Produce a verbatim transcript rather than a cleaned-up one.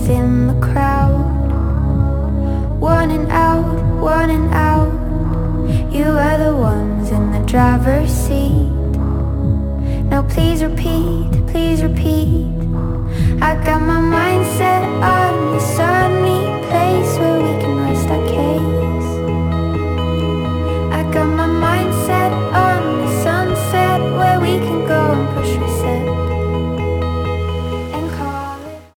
within the crowd. One and out, one and out. You are the ones in the driver's seat. Now please repeat, please repeat. I got my